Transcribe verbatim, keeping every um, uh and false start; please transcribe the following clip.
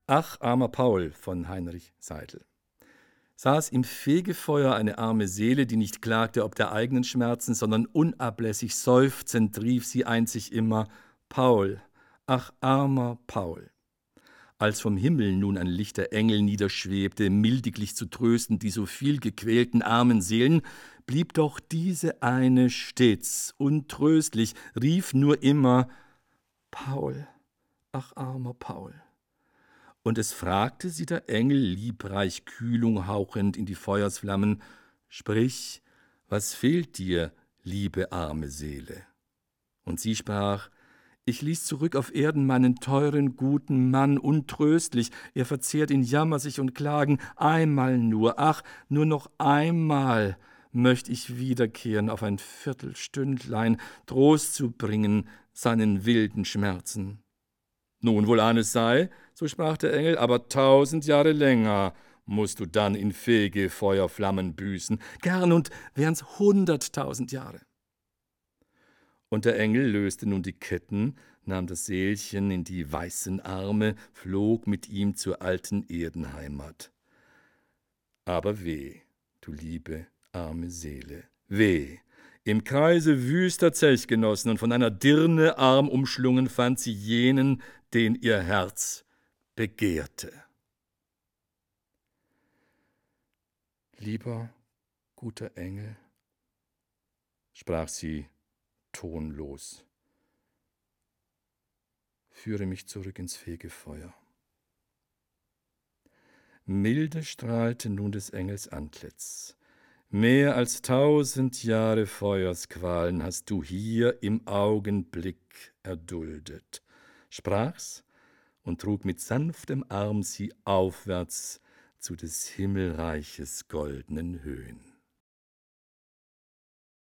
Ach, armer Paul von Heinrich Seidel. Saß im Fegefeuer eine arme Seele, die nicht klagte ob der eigenen Schmerzen, sondern unablässig seufzend rief sie einzig immer: Paul, ach armer Paul. Als vom Himmel nun ein lichter Engel niederschwebte, mildiglich zu trösten die so viel gequälten armen Seelen, blieb doch diese eine stets untröstlich, rief nur immer: Paul, ach armer Paul. Und es fragte sie der Engel, liebreich Kühlung hauchend in die Feuersflammen: Sprich, was fehlt dir, liebe arme Seele? Und sie sprach: Ich ließ zurück auf Erden meinen teuren, guten Mann untröstlich, er verzehrt in Jammer sich und Klagen, einmal nur, ach, nur noch einmal möcht ich wiederkehren auf ein Viertelstündlein, Trost zu bringen seinen wilden Schmerzen. Nun, wohlan es sei, so sprach der Engel, aber tausend Jahre länger musst du dann in Fegefeuerflammen büßen, gern und wären's hunderttausend Jahre. Und der Engel löste nun die Ketten, nahm das Seelchen in die weißen Arme, flog mit ihm zur alten Erdenheimat. Aber weh, du liebe, arme Seele, weh! Im Kreise wüster Zelchgenossen und von einer Dirne arm umschlungen fand sie jenen, den ihr Herz begehrte. Lieber, guter Engel, sprach sie tonlos, führe mich zurück ins Fegefeuer. Milde strahlte nun des Engels Antlitz. Mehr als tausend Jahre Feuersqualen hast du hier im Augenblick erduldet, sprach's und trug mit sanftem Arm sie aufwärts zu des Himmelreiches goldnen Höhen.